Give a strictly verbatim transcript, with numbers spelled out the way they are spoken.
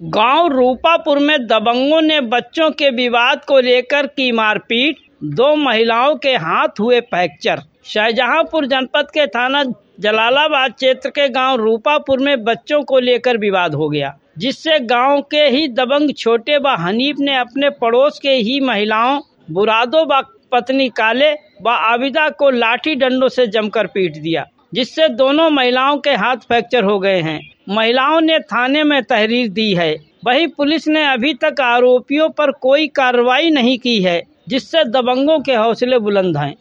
गांव रूपापुर में दबंगों ने बच्चों के विवाद को लेकर की मारपीट, दो महिलाओं के हाथ हुए फ्रैक्चर। शाहजहांपुर जनपद के थाना जलालाबाद क्षेत्र के गांव रूपापुर में बच्चों को लेकर विवाद हो गया, जिससे गांव के ही दबंग छोटे व हनीफ ने अपने पड़ोस के ही महिलाओं बुरादो व पत्नी काले व आबिदा को लाठी डंडों से जमकर पीट दिया, जिससे दोनों महिलाओं के हाथ फ्रैक्चर हो गए हैं। महिलाओं ने थाने में तहरीर दी है। वहीं पुलिस ने अभी तक आरोपियों पर कोई कार्रवाई नहीं की है, जिससे दबंगों के हौसले बुलंद हैं।